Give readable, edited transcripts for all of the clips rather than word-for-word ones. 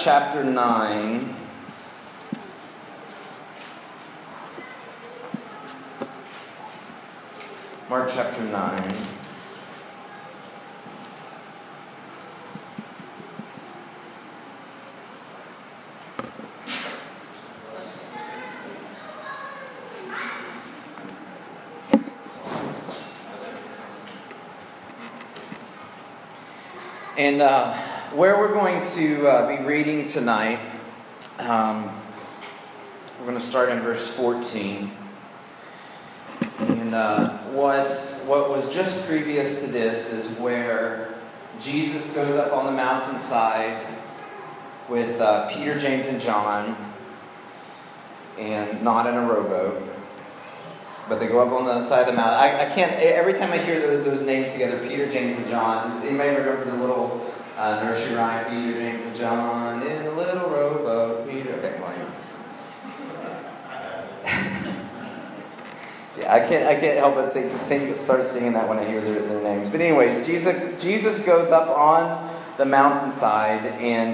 chapter 9. Mark chapter 9. And where we're going to be reading tonight, we're going to start in verse 14. And what was just previous to this is where Jesus goes up on the mountainside with Peter, James, and John, and not in a rowboat. But they go up on the side of the mountain. I can't, every time I hear those names together, Peter, James, and John, you may remember the little nursery rhyme, Peter, James, and John, in a little rowboat, Peter. Okay, well, anyways. Yeah, I can't help but start singing that when I hear their names. But anyways, Jesus goes up on the mountainside, and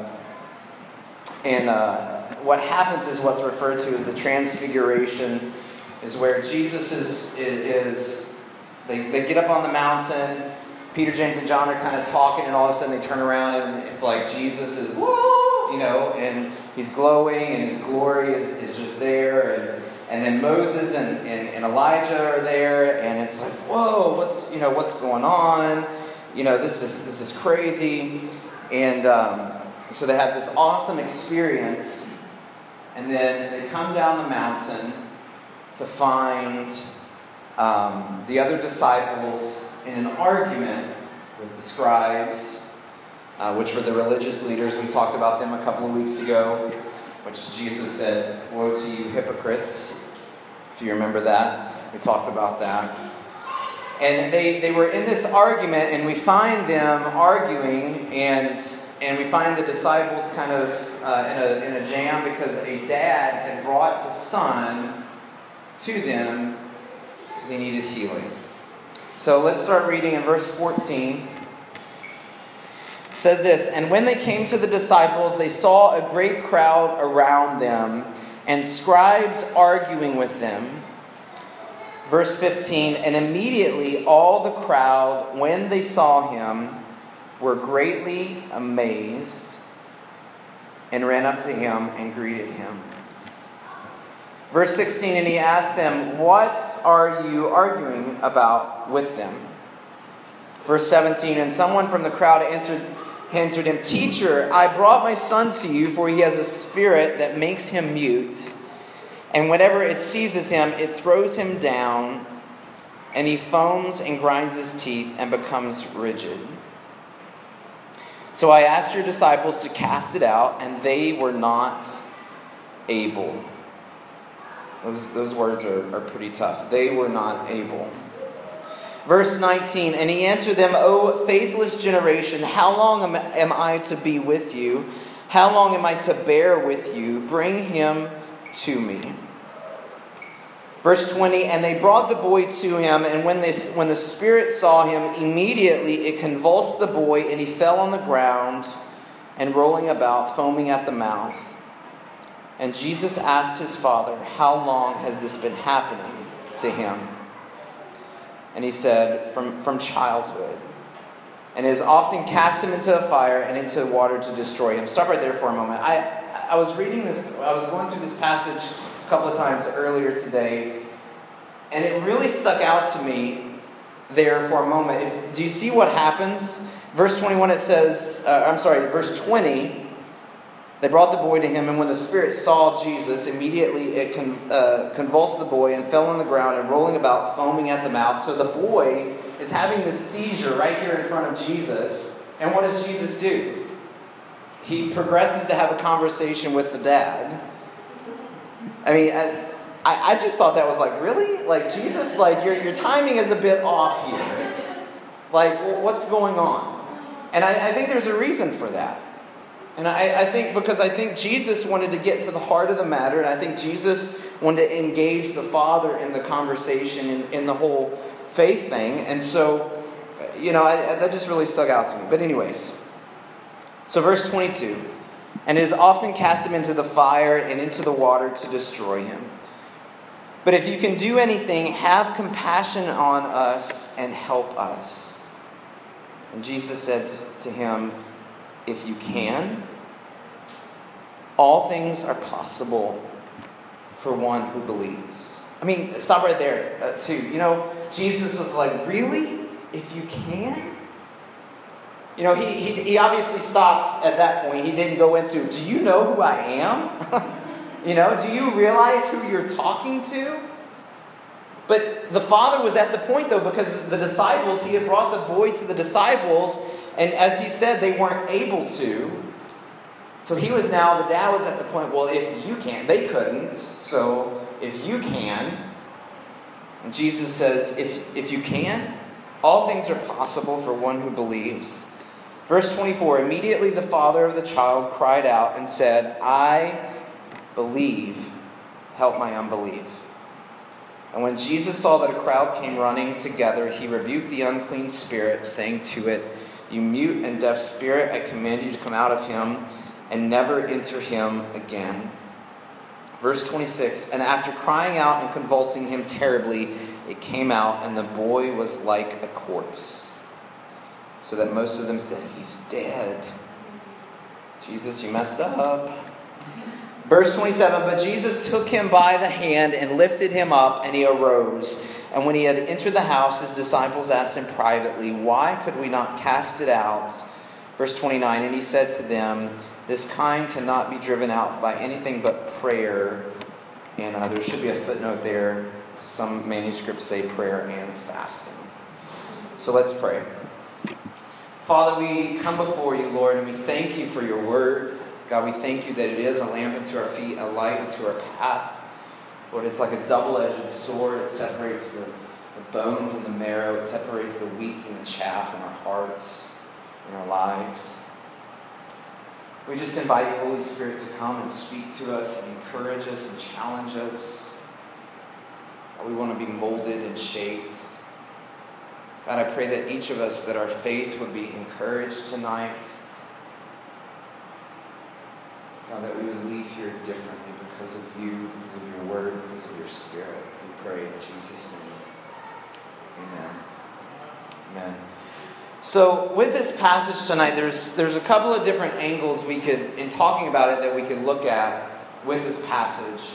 what happens is what's referred to as the Transfiguration, is where Jesus is they get up on the mountain. Peter, James, and John are kind of talking, and all of a sudden they turn around, and it's like Jesus is, whoa, and he's glowing, and his glory is just there, and then Moses and Elijah are there, and it's like, whoa, what's going on? This is crazy, and so they have this awesome experience, and then they come down the mountain to find the other disciples in an argument with the scribes, which were the religious leaders. We talked about them a couple of weeks ago, which Jesus said, "Woe to you hypocrites," if you remember that. We talked about that. And they were in this argument, and we find them arguing, and we find the disciples kind of in a jam because a dad had brought his son to them because he needed healing. So let's start reading in verse 14. It says this, "And when they came to the disciples, they saw a great crowd around them, and scribes arguing with them." Verse 15, "And immediately all the crowd, when they saw him, were greatly amazed, and ran up to him and greeted him." Verse 16, "And he asked them, 'What are you arguing about with them?' Verse 17, "And someone from the crowd answered him, 'Teacher, I brought my son to you, for he has a spirit that makes him mute. And whenever it seizes him, it throws him down, and he foams and grinds his teeth and becomes rigid. So I asked your disciples to cast it out, and they were not able.'" Those words are pretty tough. They were not able. Verse 19, "And he answered them, 'O faithless generation, how long am I to be with you? How long am I to bear with you? Bring him to me.' Verse 20, "And they brought the boy to him, and when the spirit saw him, immediately it convulsed the boy, and he fell on the ground, and rolling about, foaming at the mouth. And Jesus asked his father, 'How long has this been happening to him?' And he said, 'From childhood. And has often cast him into a fire and into water to destroy him.'" Stop right there for a moment. I was reading this, I was going through this passage a couple of times earlier today, and it really stuck out to me there for a moment. Do you see what happens? Verse 21, it says, verse 20, "They brought the boy to him, and when the spirit saw Jesus, immediately it convulsed the boy and fell on the ground and rolling about, foaming at the mouth." So the boy is having this seizure right here in front of Jesus. And what does Jesus do? He progresses to have a conversation with the dad. I mean, I just thought that was like, really? Like, Jesus, like, your timing is a bit off here. Like, what's going on? And I think there's a reason for that. And I think Jesus wanted to get to the heart of the matter, and I think Jesus wanted to engage the Father in the conversation in the whole faith thing. And so, that just really stuck out to me. But anyways, so verse 22. and it has often cast him into the fire and into the water to destroy him. But if you can do anything, have compassion on us and help us." And Jesus said to him, "If you can, all things are possible for one who believes." I mean, stop right there, too. You know, Jesus was like, really? If you can? You know, he obviously stops at that point. He didn't go into, do you know who I am? You know, do you realize who you're talking to? But the Father was at the point, though, because the disciples, he had brought the boy to the disciples, and as he said, they weren't able to. So the dad was at the point, well, if you can, they couldn't, so if you can. And Jesus says, if you can, all things are possible for one who believes. Verse 24, immediately the father of the child cried out and said, "I believe, help my unbelief." And when Jesus saw that a crowd came running together, he rebuked the unclean spirit, saying to it, "You mute and deaf spirit, I command you to come out of him and never enter him again." Verse 26, and after crying out and convulsing him terribly, it came out, and the boy was like a corpse, so that most of them said, "He's dead." Jesus, you messed up. Verse 27, but Jesus took him by the hand and lifted him up, and he arose. And when he had entered the house, his disciples asked him privately, "Why could we not cast it out?" Verse 29, and he said to them, "This kind cannot be driven out by anything but prayer." And there should be a footnote there. Some manuscripts say prayer and fasting. So let's pray. Father, we come before you, Lord, and we thank you for your word. God, we thank you that it is a lamp unto our feet, a light unto our path. Lord, it's like a double-edged sword. It separates the bone from the marrow. It separates the wheat from the chaff in our hearts, in our lives. We just invite you, Holy Spirit, to come and speak to us and encourage us and challenge us. God, we want to be molded and shaped. God, I pray that each of us, that our faith would be encouraged tonight. God, that we would leave here differently because of you, because of your word, because of your spirit. We pray in Jesus' name. Amen. Amen. So with this passage tonight, there's a couple of different angles we could, in talking about it, that we could look at with this passage.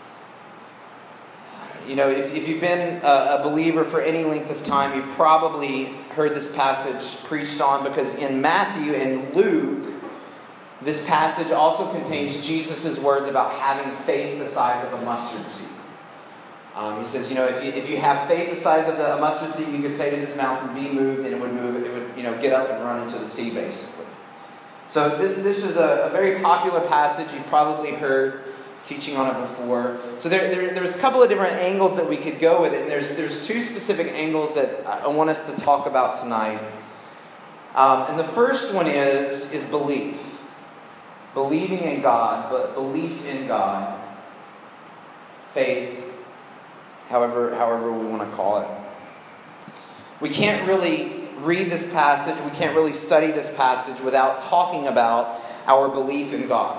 You know, if you've been a believer for any length of time, you've probably heard this passage preached on, because in Matthew and Luke, this passage also contains Jesus' words about having faith the size of a mustard seed. He says, you know, if you have faith the size of a mustard seed, you could say to this mountain, "Be moved," and it would move. It would, you know, get up and run into the sea, basically. So this is a very popular passage. You've probably heard teaching on it before. So there's a couple of different angles that we could go with it, and there's two specific angles that I want us to talk about tonight. And the first one is belief. Believing in God, but belief in God. Faith, however we want to call it. We can't really read this passage, we can't really study this passage without talking about our belief in God.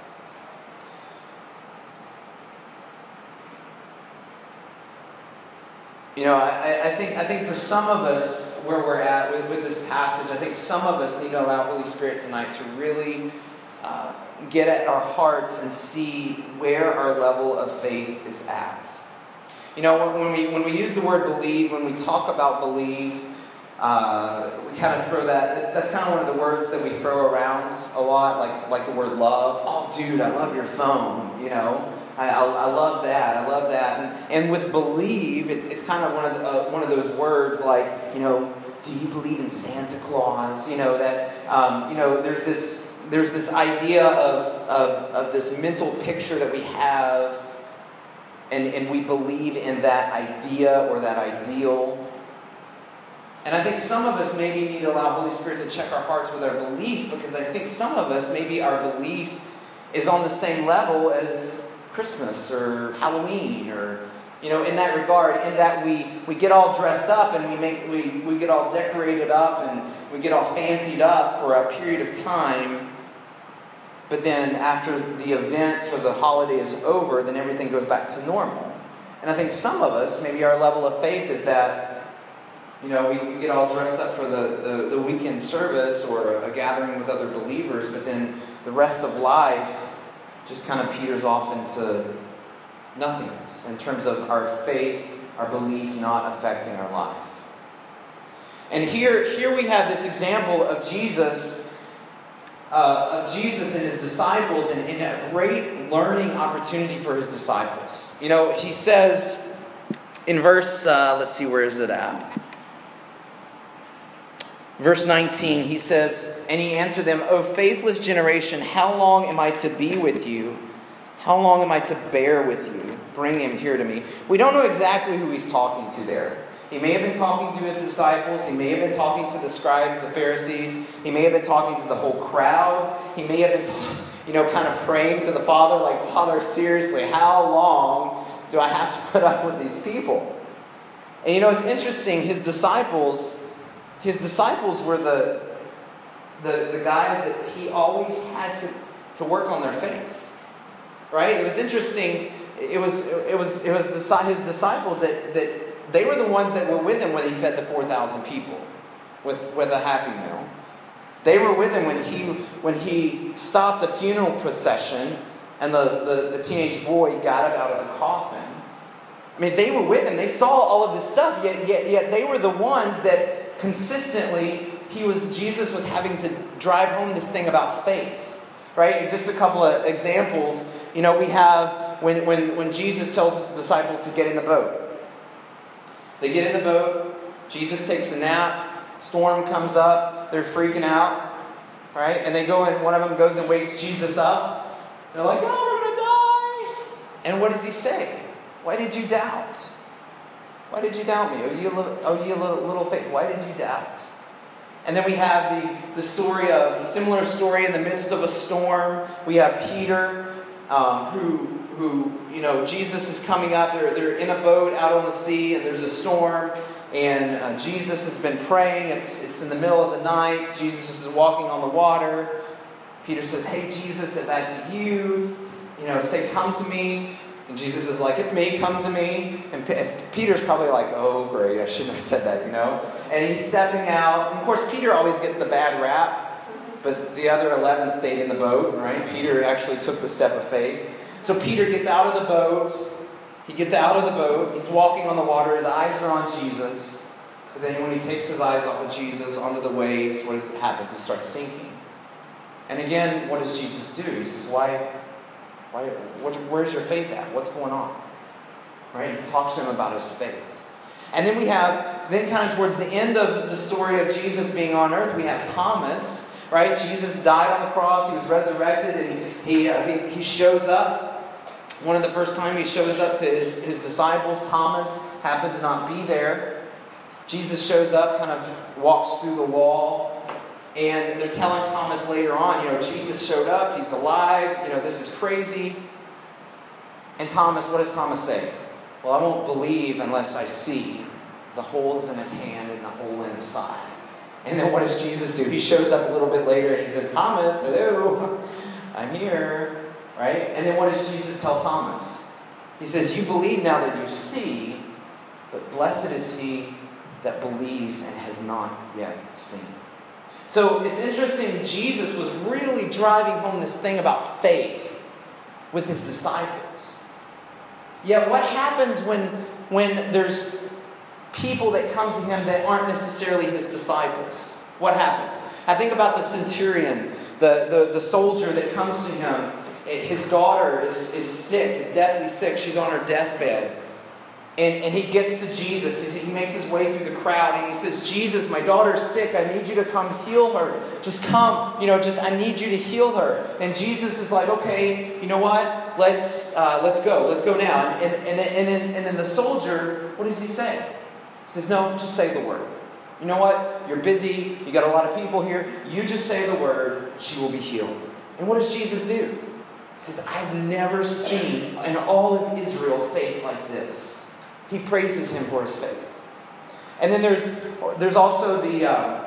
You know, I think for some of us, where we're at with this passage, I think some of us need to allow Holy Spirit tonight to really get at our hearts and see where our level of faith is at. You know, when we use the word believe, when we talk about believe, we kind of throw that's kind of one of the words that we throw around a lot, like the word love. "Oh, dude, I love your phone," you know. I love that. I love that. And with believe, it's kind of one of those words like, you know, do you believe in Santa Claus? You know, that you know, there's this idea of this mental picture that we have, and we believe in that idea or that ideal. And I think some of us maybe need to allow Holy Spirit to check our hearts with our belief, because I think some of us, maybe our belief is on the same level as Christmas or Halloween, or, you know, in that regard, in that we get all dressed up and we get all decorated up and we get all fancied up for a period of time. but then after the event or the holiday is over, then everything goes back to normal. And I think some of us, maybe our level of faith is that, we get all dressed up for the weekend service or a gathering with other believers, but then the rest of life just kind of peters off into nothingness in terms of our faith, our belief not affecting our life. And here we have this example of Jesus and his disciples, and a great learning opportunity for his disciples. He says in verse, let's see, where is it at? Verse 19, he says, and he answered them, O faithless generation, how long am I to be with you? How long am I to bear with you? Bring him here to me. We don't know exactly who he's talking to there. He may have been talking to his disciples. He may have been talking to the scribes, the Pharisees. He may have been talking to the whole crowd. He may have been, kind of praying to the Father, like, Father, seriously, how long do I have to put up with these people? And it's interesting, his disciples were the guys that he always had to work on their faith. Right? It was interesting. It was his disciples that they were the ones that were with him when he fed the 4,000 people with a Happy Meal. They were with him when he stopped a funeral procession and the teenage boy got up out of the coffin. I mean, they were with him. They saw all of this stuff, yet they were the ones that consistently Jesus was having to drive home this thing about faith. Right? Just a couple of examples. We have when Jesus tells his disciples to get in the boat. They get in the boat. Jesus takes a nap. Storm comes up. They're freaking out. Right? And they go and one of them goes and wakes Jesus up. They're like, oh, we're going to die. And what does he say? Why did you doubt? Why did you doubt me? Oh, you little faith. Why did you doubt? And then we have the story of a similar story in the midst of a storm. We have Peter, who Jesus is coming up. They're in a boat out on the sea, and there's a storm. And Jesus has been praying. It's in the middle of the night. Jesus is walking on the water. Peter says, "Hey, Jesus, if that's you, say, come to me." And Jesus is like, "It's me, come to me." And Peter's probably like, "Oh, great, I shouldn't have said that, And he's stepping out. And of course, Peter always gets the bad rap. But the other 11 stayed in the boat, right? Peter actually took the step of faith. So Peter gets out of the boat. He gets out of the boat. He's walking on the water. His eyes are on Jesus. But then when he takes his eyes off of Jesus onto the waves, what happens? He starts sinking. And again, what does Jesus do? He says, where's your faith at? What's going on? Right? He talks to him about his faith. And then we have, kind of towards the end of the story of Jesus being on earth, we have Thomas, right? Jesus died on the cross. He was resurrected, and he shows up. One of the first time he shows up to his disciples. Thomas happened to not be there. Jesus shows up, kind of walks through the wall. And they're telling Thomas later on, Jesus showed up, he's alive, this is crazy. And Thomas, what does Thomas say? Well, I won't believe unless I see the holes in his hand and the hole in his side. And then what does Jesus do? He shows up a little bit later and he says, Thomas, hello, I'm here. Right? And then what does Jesus tell Thomas? He says, you believe now that you see, but blessed is he that believes and has not yet seen. So it's interesting, Jesus was really driving home this thing about faith with his disciples. Yet what happens when there's people that come to him that aren't necessarily his disciples? What happens? I think about the centurion, the soldier that comes to him. His daughter is sick, is deathly sick. She's on her deathbed. And he gets to Jesus. He makes his way through the crowd and he says, Jesus, my daughter's sick. I need you to come heal her. Just come. I need you to heal her. And Jesus is like, okay, you know what? Let's go. Let's go now. And then the soldier, what does he say? He says, no, just say the word. You know what? You're busy. You got a lot of people here. You just say the word. She will be healed. And what does Jesus do? He says, I've never seen in all of Israel faith like this. He praises him for his faith. And then there's also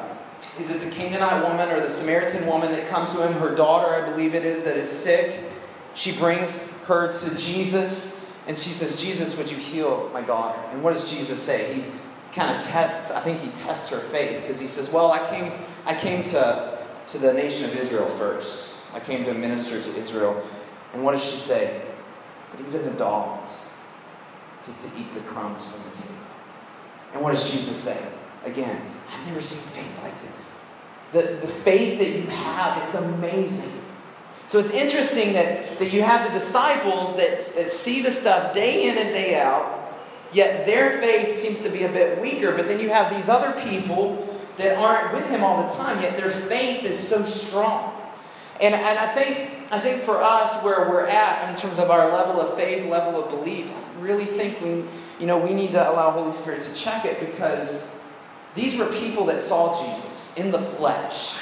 Is it the Canaanite woman or the Samaritan woman that comes to him? Her daughter, I believe it is, that is sick. She brings her to Jesus, and she says, Jesus, would you heal my daughter? And what does Jesus say? He kind of tests, I think he tests her faith, because he says, well, I came to the nation of Israel first. I came to minister to Israel. And what does she say? But even the dogs get to eat the crumbs from the table. And what does Jesus say? Again, I've never seen faith like this. The faith that you have is amazing. So it's interesting that you have the disciples that see the stuff day in and day out, yet their faith seems to be a bit weaker. But then you have these other people that aren't with him all the time, yet their faith is so strong. And I think for us, where we're at in terms of our level of faith, level of belief, I really think we need to allow Holy Spirit to check it, because these were people that saw Jesus in the flesh.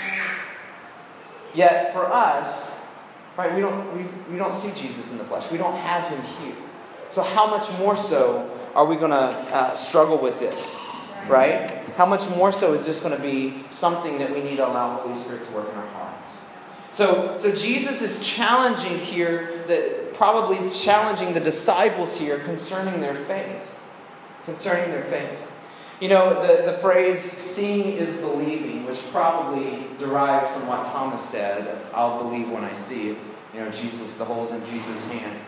Yet for us, right, we don't see Jesus in the flesh. We don't have him here. So how much more so are we going to struggle with this, right? How much more so is this going to be something that we need to allow Holy Spirit to work in our hearts? So Jesus is challenging here, probably challenging the disciples here concerning their faith. Concerning their faith. You know, the phrase, seeing is believing, which probably derived from what Thomas said, of, I'll believe when I see it. You know, Jesus, the holes in Jesus' hands.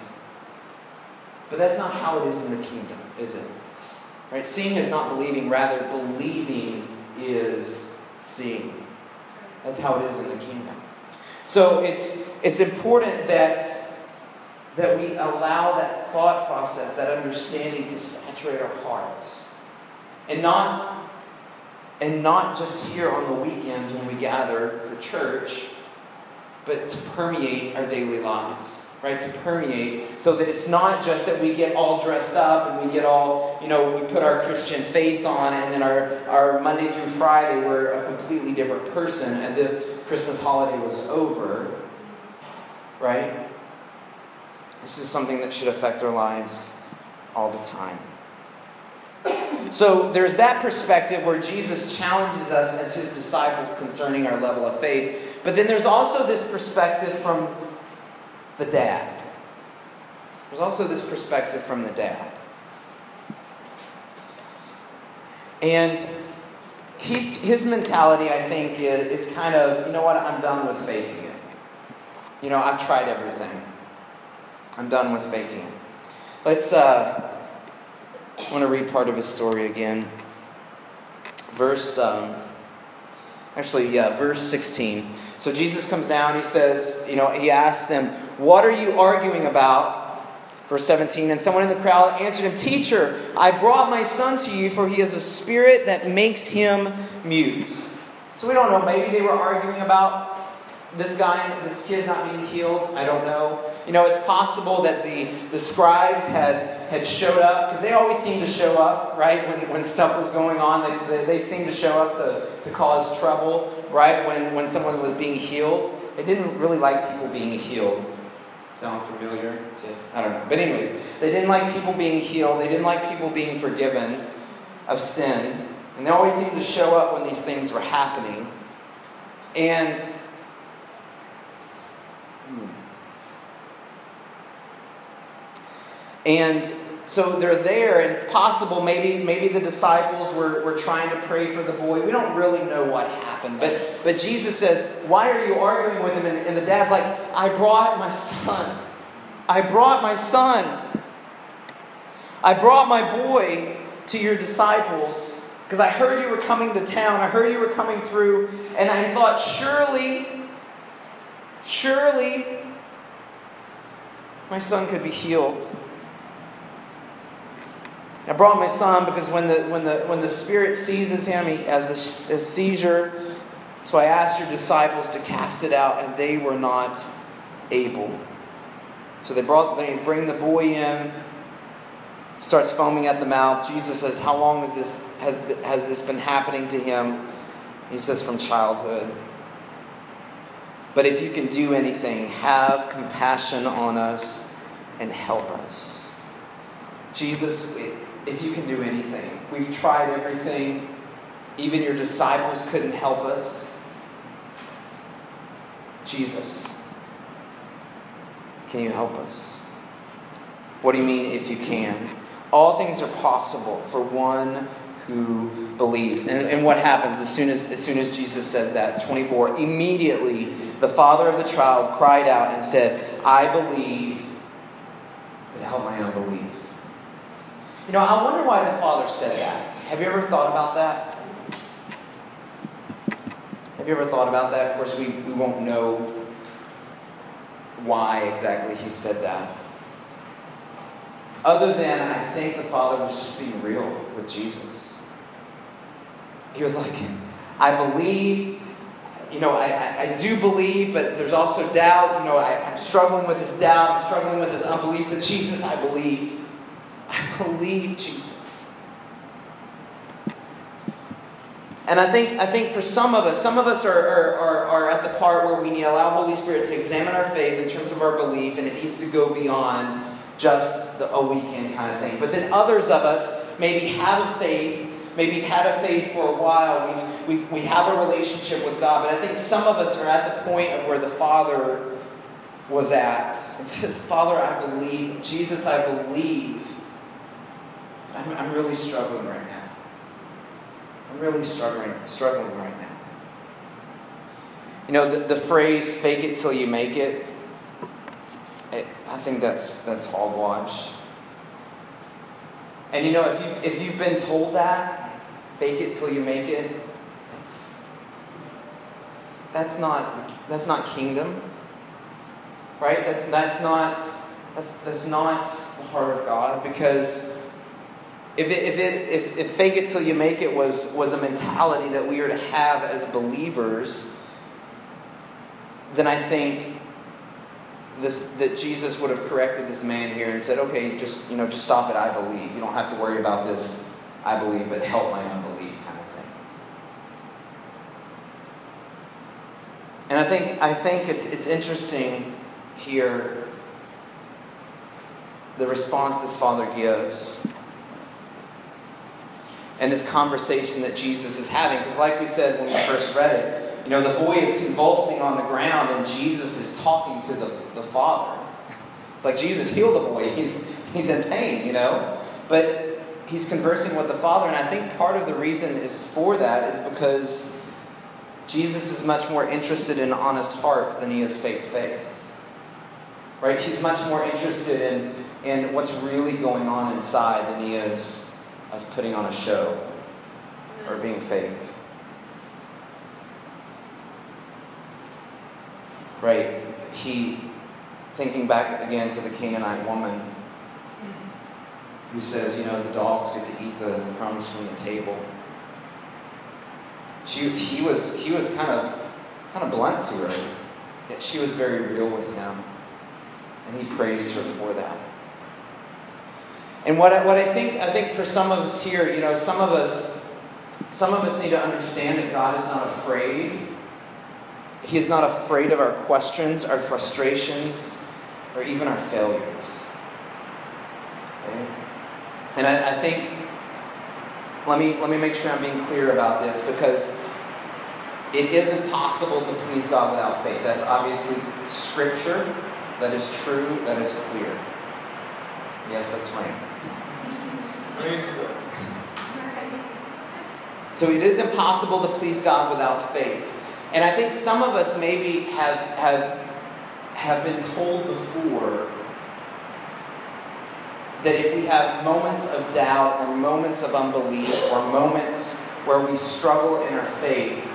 But that's not how it is in the kingdom, is it? Right? Seeing is not believing, rather believing is seeing. That's how it is in the kingdom. So it's important that we allow that thought process, that understanding to saturate our hearts. And not just here on the weekends when we gather for church, but to permeate our daily lives. Right, to permeate, so that it's not just that we get all dressed up and we get all, we put our Christian face on, and then our Monday through Friday we're a completely different person, as if Christmas holiday was over. Right? This is something that should affect our lives all the time. So there's that perspective where Jesus challenges us as his disciples concerning our level of faith. But then there's also this perspective from the dad. There's also this perspective from the dad. And his mentality, I think, is kind of, you know what, I'm done with faking it. I've tried everything. I'm done with faking it. I want to read part of his story again. Verse 16. So Jesus comes down, he says, he asks them, what are you arguing about? Verse 17, and someone in the crowd answered him, Teacher, I brought my son to you, for he has a spirit that makes him mute. So we don't know, maybe they were arguing about this kid not being healed. I don't know. It's possible that the scribes had showed up, because they always seem to show up, right? When stuff was going on, they seemed to show up to cause trouble, right? When someone was being healed. They didn't really like people being healed. Sound familiar? I don't know. But anyways, they didn't like people being healed. They didn't like people being forgiven of sin. And they always seemed to show up when these things were happening. And so they're there, and it's possible maybe the disciples were trying to pray for the boy. We don't really know what happened. But Jesus says, why are you arguing with him? And the dad's like, I brought my son. I brought my son. I brought my boy to your disciples because I heard you were coming to town. I heard you were coming through. And I thought, surely my son could be healed. I brought my son because when the spirit seizes him, he has a seizure. So I asked your disciples to cast it out, and they were not able. So they bring the boy in. Starts foaming at the mouth. Jesus says, "How long has this been happening to him?" He says, "From childhood. But if you can do anything, have compassion on us and help us." Jesus, if you can do anything. We've tried everything. Even your disciples couldn't help us. Jesus, can you help us? What do you mean if you can? All things are possible for one who believes. And what happens as soon as Jesus says that? 24. Immediately the father of the child cried out and said, I believe, but help my unbelief. You know, I wonder why the father said that. Have you ever thought about that? Have you ever thought about that? Of course, we won't know why exactly he said that. Other than I think the father was just being real with Jesus. He was like, I believe, I do believe, but there's also doubt. I'm struggling with this doubt. I'm struggling with this unbelief. But Jesus, I believe. I believe, Jesus. And I think for some of us are at the part where we need to allow the Holy Spirit to examine our faith in terms of our belief, and it needs to go beyond just a weekend kind of thing. But then others of us maybe have a faith, maybe have had a faith for a while, we have a relationship with God, but I think some of us are at the point of where the Father was at. It says, Father, I believe. Jesus, I believe. I'm really struggling right now. I'm really struggling right now. The phrase, fake it till you make it, I think that's hogwash. And if you've been told that, fake it till you make it, that's not kingdom. Right? That's not the heart of God, because if fake it till you make it was a mentality that we are to have as believers, then I think that Jesus would have corrected this man here and said, okay, just stop it, I believe. You don't have to worry about this, I believe, but help my unbelief kind of thing. And I think it's interesting here, the response this father gives. And this conversation that Jesus is having. Because like we said when we first read it, the boy is convulsing on the ground and Jesus is talking to the father. It's like, Jesus, heal the boy. He's in pain, But he's conversing with the father. And I think part of the reason for that is because Jesus is much more interested in honest hearts than he is fake faith. Right? He's much more interested in what's really going on inside than he is us putting on a show or being fake. Right? Thinking back again to the Canaanite woman who says, the dogs get to eat the crumbs from the table. He was kind of blunt to her, yet she was very real with him, and he praised her for that. And what I think for some of us here, some of us need to understand that God is not afraid. He is not afraid of our questions, our frustrations, or even our failures. Okay? And I think, let me make sure I'm being clear about this, because it is impossible to please God without faith. That's obviously scripture. That is true. That is clear. Yes, that's right. So it is impossible to please God without faith. And I think some of us maybe have been told before that if we have moments of doubt or moments of unbelief or moments where we struggle in our faith,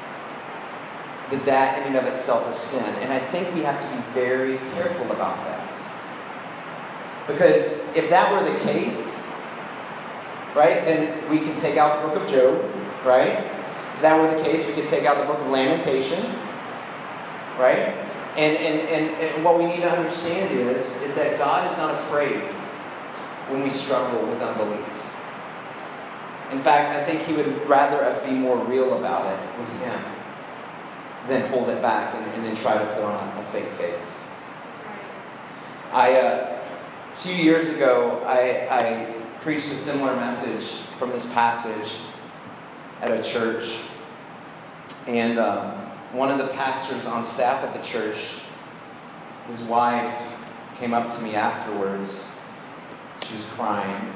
that in and of itself is sin. And I think we have to be very careful about that. Because if that were the case, right, then we can take out the book of Job, right? If that were the case, we could take out the book of Lamentations, right? And what we need to understand is that God is not afraid when we struggle with unbelief. In fact, I think he would rather us be more real about it with him than hold it back and then try to put on a fake face. A few years ago, I preached a similar message from this passage. at a church. And one of the pastors on staff at the church, his wife came up to me afterwards. She was crying.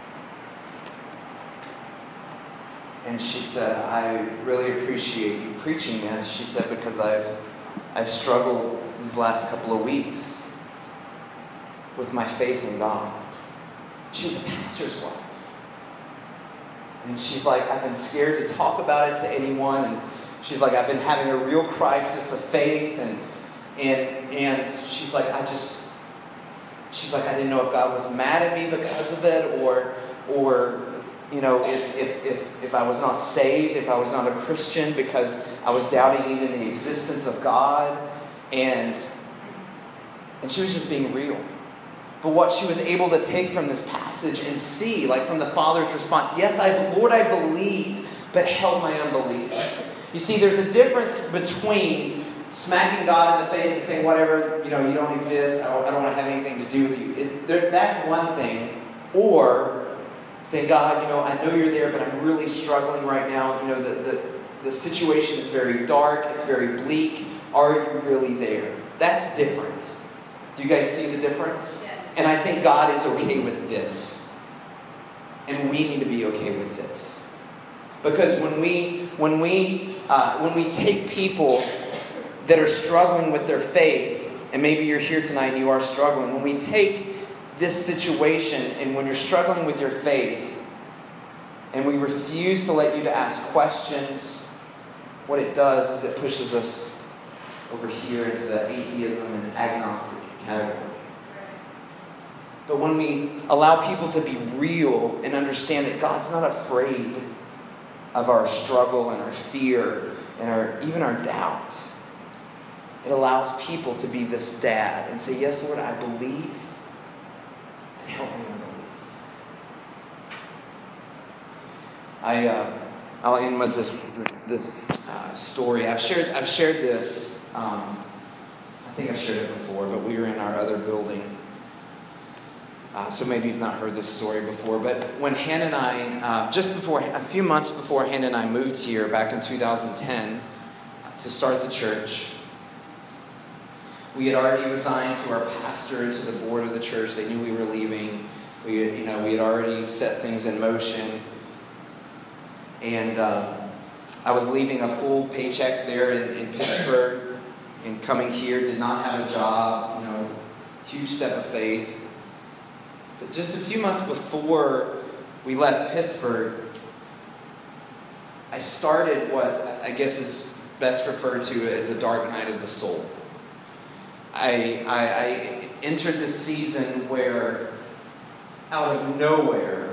And she said, "I really appreciate you preaching this." She said, "because I've struggled these last couple of weeks with my faith in God." She's a pastor's wife. And she's like, "I've been scared to talk about it to anyone." And she's like, "I've been having a real crisis of faith." And she's like, "I didn't know if God was mad at me because of it, or if I was not saved, if I was not a Christian, because I was doubting even the existence of God." And she was just being real. But what she was able to take from this passage and see, like from the Father's response, "Yes, Lord, I believe, but help my unbelief." You see, there's a difference between smacking God in the face and saying, "Whatever, you don't exist, I don't want to have anything to do with you." That's one thing. Or saying, "God, I know you're there, but I'm really struggling right now. The situation is very dark, it's very bleak. Are you really there?" That's different. Do you guys see the difference? Yeah. And I think God is okay with this. And we need to be okay with this. Because when we take people that are struggling with their faith, and maybe you're here tonight and you are struggling, when we take this situation and when you're struggling with your faith and we refuse to let you to ask questions, what it does is it pushes us over here into the atheism and agnostic category. But when we allow people to be real and understand that God's not afraid of our struggle and our fear and even our doubt, it allows people to be this dad and say, "Yes, Lord, I believe, but help me unbelieve." I'll end with this story. I've shared this. I think I've shared it before, but we were in our other building. So maybe you've not heard this story before. But when Hannah and I, a few months before Hannah and I moved here back in 2010 to start the church, we had already resigned to our pastor and to the board of the church. They knew we were leaving. We had already set things in motion. And I was leaving a full paycheck there in Pittsburgh and coming here, did not have a job, huge step of faith. But just a few months before we left Pittsburgh, I started what I guess is best referred to as a dark night of the soul. I entered this season where, out of nowhere,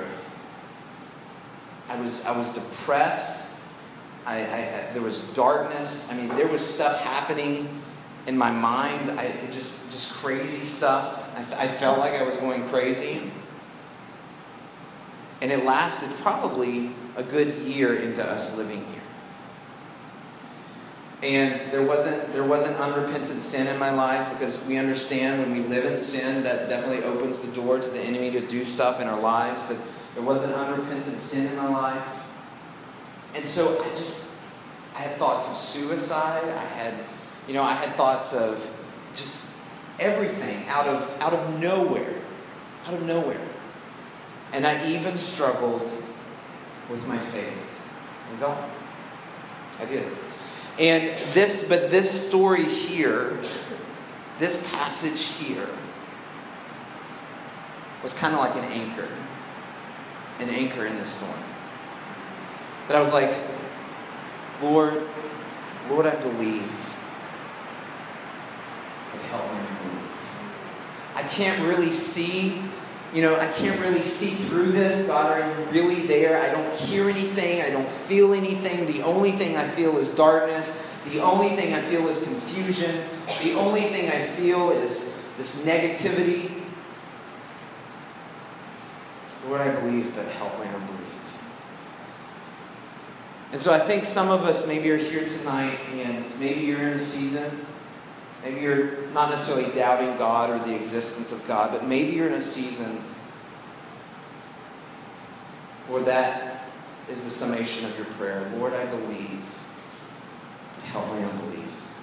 I was depressed. There was darkness. There was stuff happening in my mind. Just crazy stuff. I felt like I was going crazy. And it lasted probably a good year into us living here. And there wasn't unrepentant sin in my life, because we understand when we live in sin, that definitely opens the door to the enemy to do stuff in our lives. But there wasn't unrepentant sin in my life. And so I had thoughts of suicide. I had thoughts of just everything out of nowhere. Out of nowhere. And I even struggled with my faith in God. I did. And this story here, this passage here, was kind of like an anchor in the storm. But I was like, Lord, I believe, but help me unbelief. I can't really see through this. God, are you really there? I don't hear anything. I don't feel anything. The only thing I feel is darkness. The only thing I feel is confusion. The only thing I feel is this negativity. Lord, I believe, but help my unbelief. And so I think some of us maybe are here tonight, and maybe you're in a season. Maybe you're not necessarily doubting God or the existence of God, but maybe you're in a season where that is the summation of your prayer. Lord, I believe. Help my unbelief.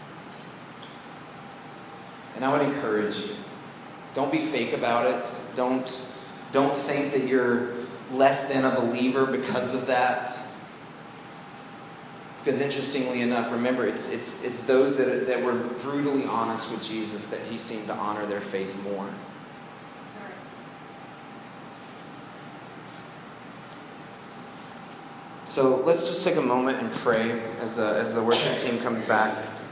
And I would encourage you, don't be fake about it. Don't think that you're less than a believer because of that. Because interestingly enough, remember, it's those that were brutally honest with Jesus that he seemed to honor their faith more. So let's just take a moment and pray as the worship team comes back.